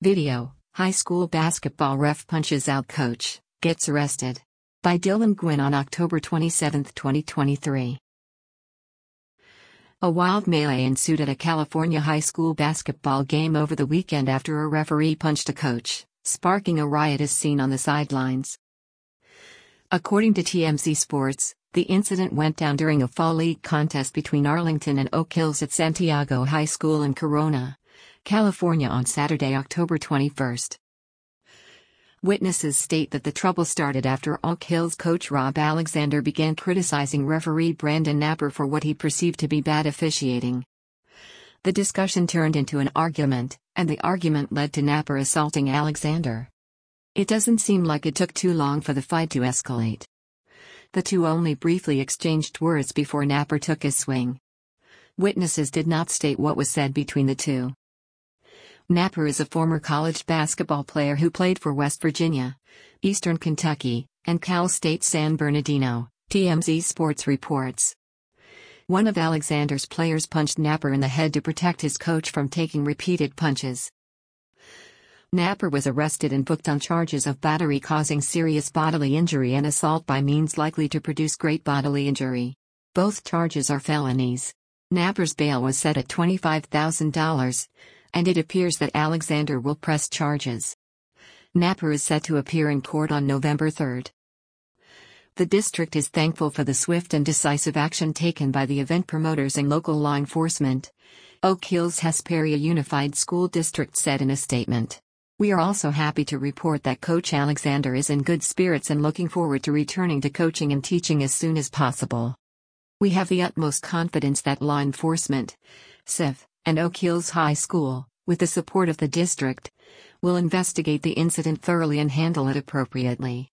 Video: High school basketball ref punches out coach, gets arrested. By Dylan Gwynn on October 27, 2023. A wild melee ensued at a California high school basketball game over the weekend after a referee punched a coach, sparking a riot as seen on the sidelines. According to TMZ Sports, the incident went down during a fall league contest between Arlington and Oak Hills at Santiago High School in Corona, California on Saturday, October 21. Witnesses state that the trouble started after Oak Hills coach Rob Alexander began criticizing referee Brandon Knapper for what he perceived to be bad officiating. The discussion turned into an argument, and the argument led to Knapper assaulting Alexander. It doesn't seem like it took too long for the fight to escalate. The two only briefly exchanged words before Knapper took his swing. Witnesses did not state what was said between the two. Knapper is a former college basketball player who played for West Virginia, Eastern Kentucky, and Cal State San Bernardino, TMZ Sports reports. One of Alexander's players punched Knapper in the head to protect his coach from taking repeated punches. Knapper was arrested and booked on charges of battery causing serious bodily injury and assault by means likely to produce great bodily injury. Both charges are felonies. Knapper's bail was set at $25,000. And it appears that Alexander will press charges. Knapper is set to appear in court on November 3. The district is thankful for the swift and decisive action taken by the event promoters and local law enforcement, Oak Hills Hesperia Unified School District said in a statement. We are also happy to report that Coach Alexander is in good spirits and looking forward to returning to coaching and teaching as soon as possible. We have the utmost confidence that law enforcement, CIF, and Oak Hills High School, with the support of the district, will investigate the incident thoroughly and handle it appropriately.